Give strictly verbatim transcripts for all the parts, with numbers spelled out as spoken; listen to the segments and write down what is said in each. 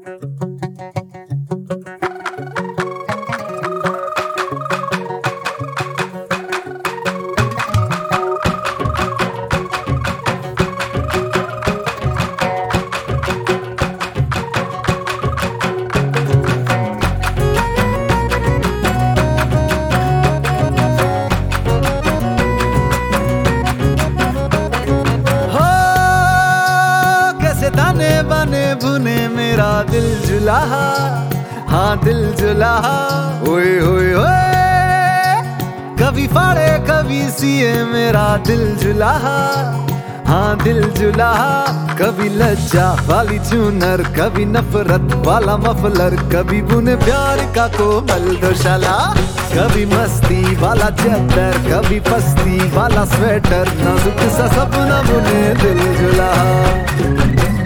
ताने बने बुने मेरा दिल जुलाहा, हाँ दिल जुलाहा। ओए ओए ओए कभी फाड़े कभी सिए मेरा दिल जुलाहा, हाँ दिल जुलाहा। कभी लज्जा वाली चूनर, कभी नफरत वाला मफलर, कभी बुने प्यार का कोमल दोशाला, कभी मस्ती वाला चद्दर, कभी पस्ती वाला स्वेटर, नाजुक सा सपना बुने दिल जुलाहा।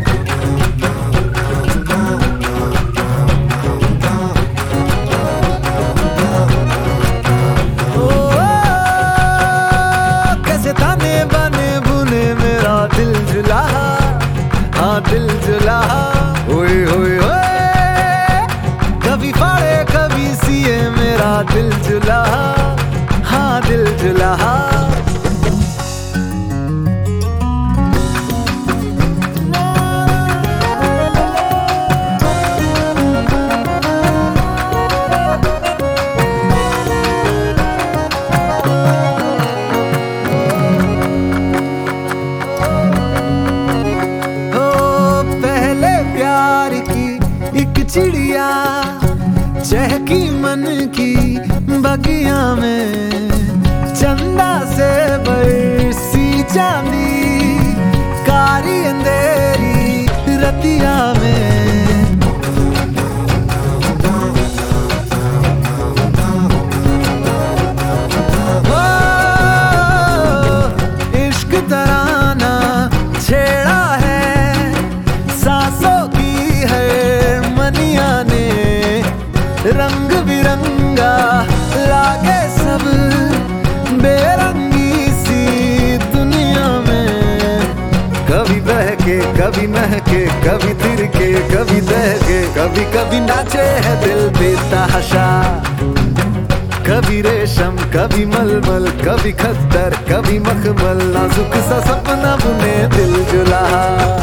दिल जुलाहा, हाँ दिल जुलाहा। ओए ओए ओए कभी फाड़े कभी सिए मेरा दिल जुलाहा, हाँ दिल जुलाहा। चिड़िया चहकी मन की बगिया में, चंदा से बरसी चांदी कारी अंधेरी रतिया में। ओ, इश्क तराना छेड़ा है सांसों की है मनिया ने, रंग बिरंगा लागे सब बेरंगी सी दुनिया में। कभी बहके कभी महके, कभी तिरके कभी दहके, कभी कभी नाचे है दिल बेतहाशा। कभी रेशम कभी मलमल, कभी खद्दर कभी मखमल, नाजुक सा सपना बुने दिल जुलाहा।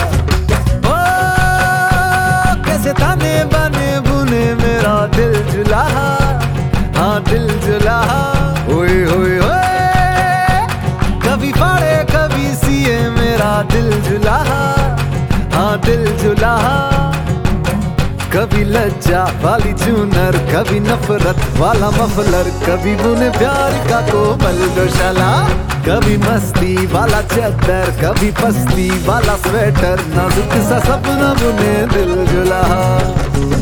ताने बने बुने मेरा दिल जुलाहा, हाँ दिल जुलाहा। ओए ओए ओए कभी फाड़े कभी सिए मेरा दिल जुलाहा, हाँ दिल जुलाहा। कभी लज्जा वाली चूनर, कभी नफरत वाला मफलर, कभी बुने प्यार का कोमल दोशाला, कभी मस्ती वाला चद्दर, कभी पस्ती वाला स्वेटर, नाजुक सा सपना बुने दिल जुलाहा।